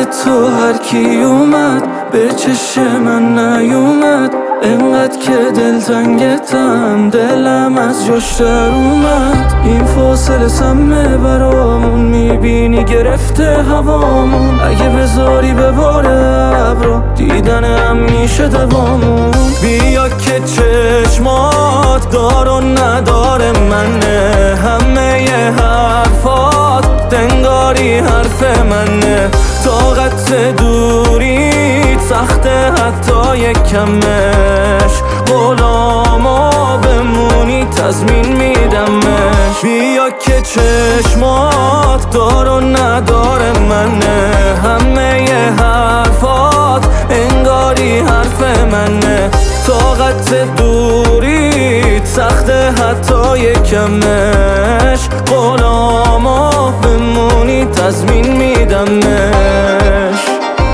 تو هر کی اومد به چشم من نیومد، انقدر که دلتنگتم دلم از جاش در اومد. این فاصله سمه برامون، میبینی گرفته هوامون. اگه بذاری بباره ابرا دیدنم میشه دوامون. بیا که چشمات دار و نداره منه، همه ی حرفات دنگاری حرف منه. طاقت دوریت سخته حتی یکمش، غلاما بمونی تضمین میدمش. بیا که چشمات دار و نداره منه، همه ی حرفات انگاری حرف منه. طاقت دوریت سخته حتی یکمش، غلاما بمونی تضمین میدمش.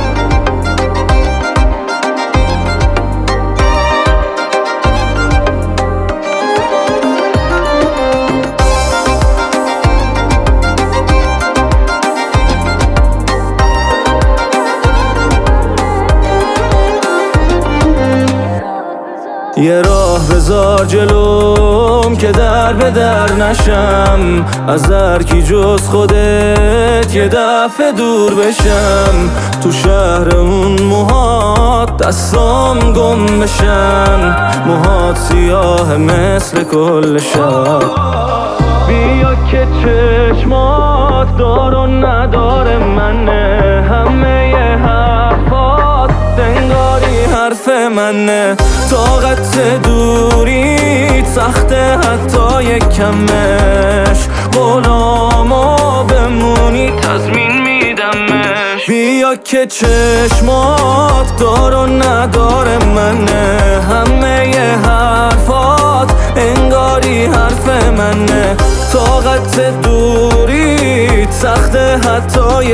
یه راه بذار جلوم که در به در نشم، از هر کی جز خودت یه دفعه دور بشم. تو شهرمون موهات دستام گم بشن، موهات سیاه مثل کل شب. بیا که چشمات دار و نداره منه، همه ی حرفات دنگاری حرف منه. طاقت دوریت سخته حتی یکمش، غلاما بمونی تضمین میدمش. بیا که چشمات دار و نداره منه، همه ی حرفات انگاری حرف منه. طاقت دوریت سخته حتی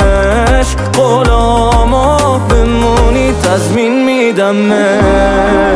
یکمش، غلاما بمونی تضمین میدمش.